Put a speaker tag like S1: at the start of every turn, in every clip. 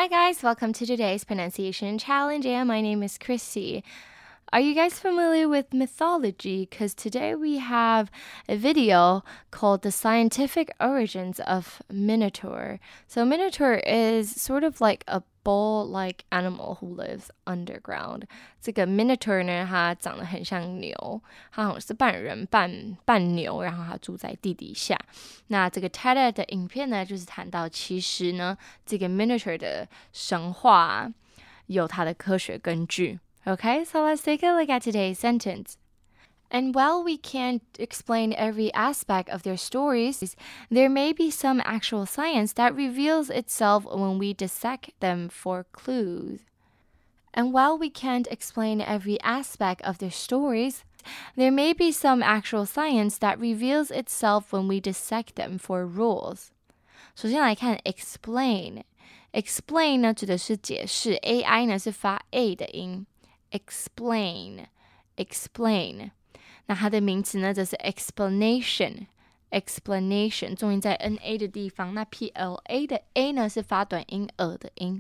S1: Hi guys, welcome to today's pronunciation challenge, and my name is Chrissy. Are you guys familiar with mythology? Because today we have a video called The Scientific Origins of Minotaur. So Minotaur is sort of like a bull-like animal who lives underground. 这个 Minotaur 呢，它长得很像牛，它好像是半人半牛，然后它住在地底下。那这个 TED 的影片呢，就是谈到其实呢，这个 Minotaur 的神话有它的科学根据。Okay, so let's take a look at today's sentence. And while we can't explain every aspect of their stories, there may be some actual science that reveals itself when we dissect them for clues. And while we can't explain every aspect of their stories, there may be some actual science that reveals itself when we dissect them for rules. 首先来看 explain 呢指的是解释 AI 呢是发 A 的音explain 那它的名词呢则是 explanation 重音在 NA 的地方，那 PLA 的 A 呢是发短音的音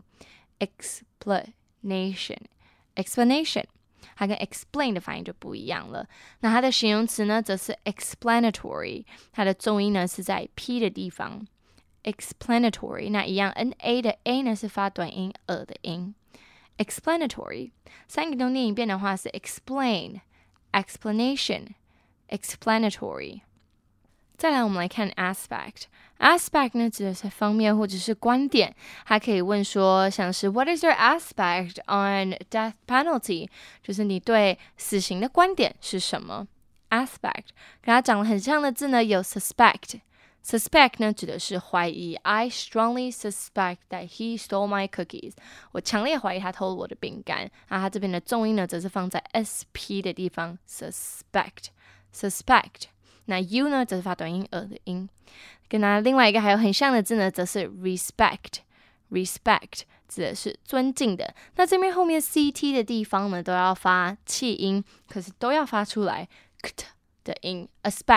S1: explanation 它跟 explain 的发音就不一样了。那它的形容词呢则是 explanatory， 它的重音呢是在 P 的地方 explanatory， 那一样 NA 的 A 呢是发短音的音explanatory， 三个都念一遍的话是 explain explanation explanatory。 再来我们来看 aspect 呢指的是方面或者是观点，还可以问说像是 What is your aspect on death penalty， 就是你对死刑的观点是什么 aspect。 跟它长得很像的字呢有 suspect 呢指的是怀疑 I strongly suspect that he stole my cookies， 我强烈怀疑他偷了我的饼干。那他这边的重音呢则是放在 SP 的地方 suspect， 那 U 呢则是发短音的音。跟它另外一个还有很像的字呢则是 respect 指的是尊敬的。那这边后面 CT 的地方呢都要发气音，可是都要发出来 kt 的音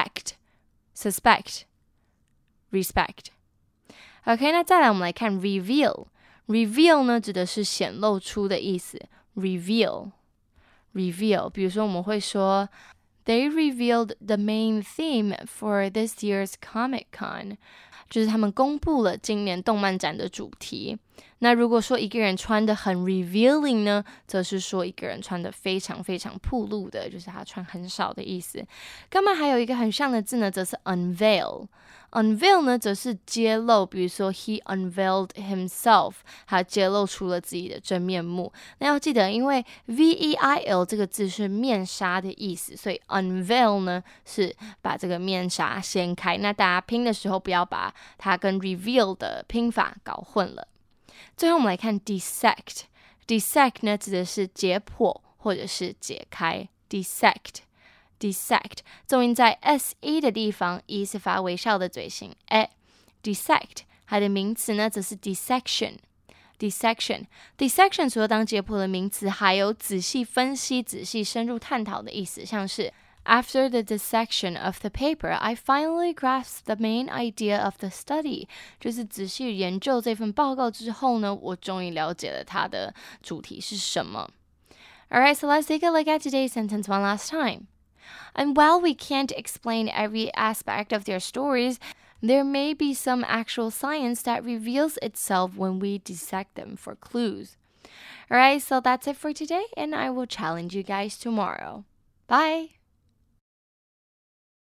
S1: suspect respect。 OK， 那再来我们来看 reveal 呢指的是显露出的意思 reveal， 比如说我们会说 They revealed the main theme for this year's Comic-Con， 就是他们公布了今年动漫展的主题。那如果说一个人穿的很 revealing 呢，则是说一个人穿的非常非常暴露的，就是他穿很少的意思。刚刚还有一个很像的字呢，则是 unveil 呢则是揭露，比如说 he unveiled himself， 他揭露出了自己的真面目。那要记得因为 veil 这个字是面纱的意思，所以 unveil 呢是把这个面纱掀开。那大家拼的时候不要把它跟 reveal 的拼法搞混了。最后我们来看 dissect 呢指的是解剖或者是解开 dissect 重音在 SE 的地方 E 是发微笑的嘴型 dissect 它的名词呢则是 dissection 除了当解剖的名词，还有仔细分析仔细深入探讨的意思，像是After the dissection of the paper, I finally grasped the main idea of the study. 就是仔细研究这份报告之后呢，我终于了解了它的主题是什么。Alright, so let's take a look at today's sentence one last time. And while we can't explain every aspect of their stories, there may be some actual science that reveals itself when we dissect them for clues. Alright, so that's it for today, and I will challenge you guys tomorrow. Bye!